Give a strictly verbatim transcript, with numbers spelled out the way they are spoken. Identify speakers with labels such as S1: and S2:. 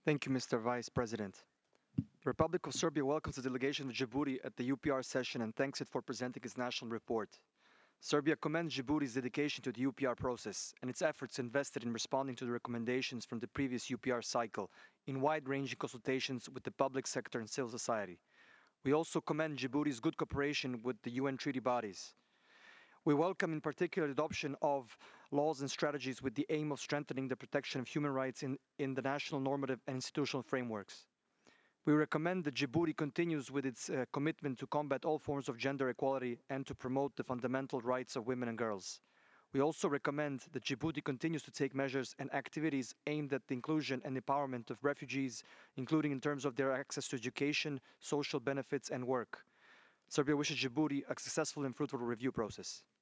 S1: Thank you, Mister Vice President. The Republic of Serbia welcomes the delegation of Djibouti at the U P R session and thanks it for presenting its national report. Serbia commends Djibouti's dedication to the U P R process and its efforts invested in responding to the recommendations from the previous U P R cycle in wide-ranging consultations with the public sector and civil society. We also commend Djibouti's good cooperation with the U N treaty bodies. We welcome in particular the adoption of laws and strategies with the aim of strengthening the protection of human rights in, in the national normative and institutional frameworks. We recommend that Djibouti continues with its uh, commitment to combat all forms of gender equality and to promote the fundamental rights of women and girls. We also recommend that Djibouti continues to take measures and activities aimed at the inclusion and empowerment of refugees, including in terms of their access to education, social benefits, and work. Serbia wishes Djibouti a successful and fruitful review process.